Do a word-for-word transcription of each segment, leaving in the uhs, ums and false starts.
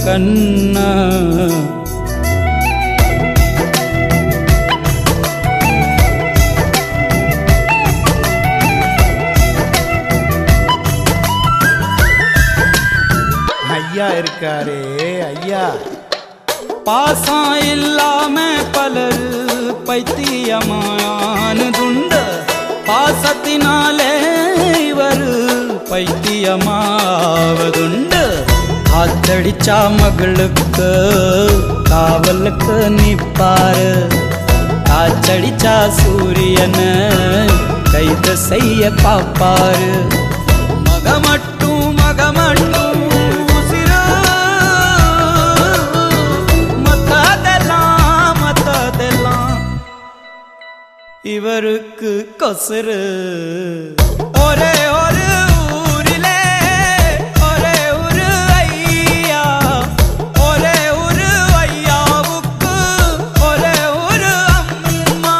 கண்ணா ஐயா இருக்காரே ஐயா. பாசம் இல்லாம பலர் பைத்தியமானதுண்டு, பாசத்தினாலே இவர் பைத்தியமாவதுண்டு. காத்தடிச்சா மகளுக்கு காவலுக்கு நிப்பாரு, காச்சடிச்சா சூரியனை கைது செய்ய பாப்பாரு. மகமட்டும் மகமட்டும் இவருக்கு கொசுரு. ஒரே ஒரு ஊரிலே ஒரே ஒரு ஐயா, ஒரே ஒரு ஐயாவுக்கு ஒரே ஒரு அம்மா.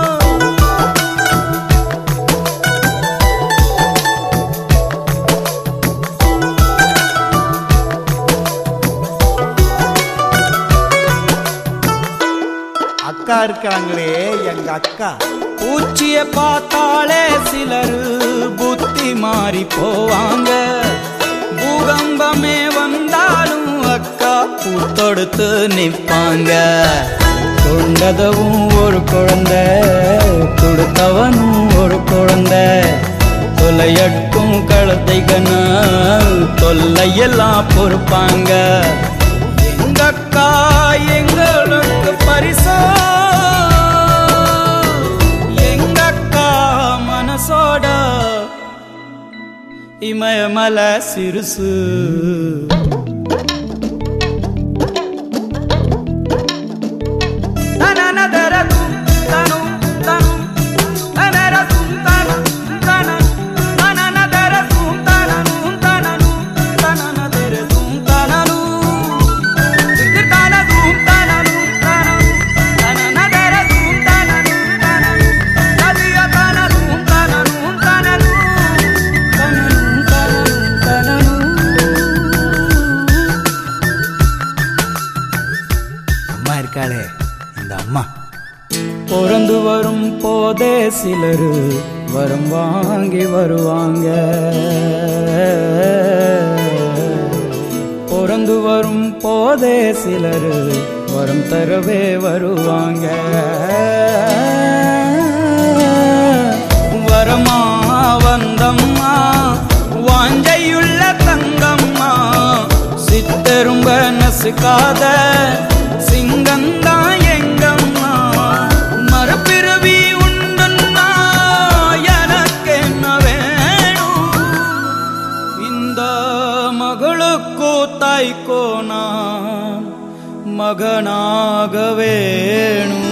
அக்கா இருக்காங்களே எங்க அக்கா. பூச்சிய பார்த்தாலே சிலர் புத்தி மாறி போவாங்க, பூகம்பமே வந்தாலும் அக்கா பூத்தொடுத்து நிற்பாங்க. கொண்டதவும் ஒரு குழந்தை, கொடுத்தவனும் ஒரு குழந்தை, தொலையட்டும் கழுதைகனா தொல்லையெல்லாம் பொறுப்பாங்க. எங்க அக்கா எங்களுக்கு பரிசோ, மனசோட இமயமல சிறுசு. இருக்காளே இந்த அம்மா. பிறந்து வரும் போதே சிலரு வரம் வாங்கி வருவாங்க, பிறந்து வரும் போதே சிலரு வரம் தரவே வருவாங்க. வரமா வந்தம்மா வாஞ்சையுள்ள தங்கம்மா, சித்தரும்ப நசுக்காத சிங்கந்தா எங்கம்மா. மறுபிறவி உண்டுன்னா எனக்கு என்ன வேணும், இந்த மகளுக்கோ தாய்க்கோ நான் மகனாக வேணும்.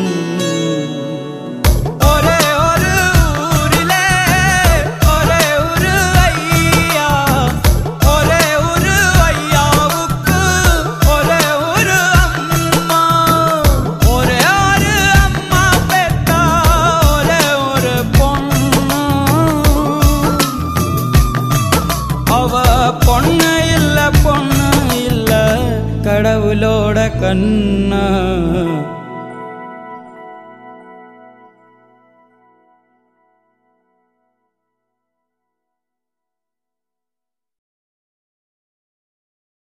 பொண்ணு இல்ல பொண்ணு இல்ல கடவுளோட கண்ணா.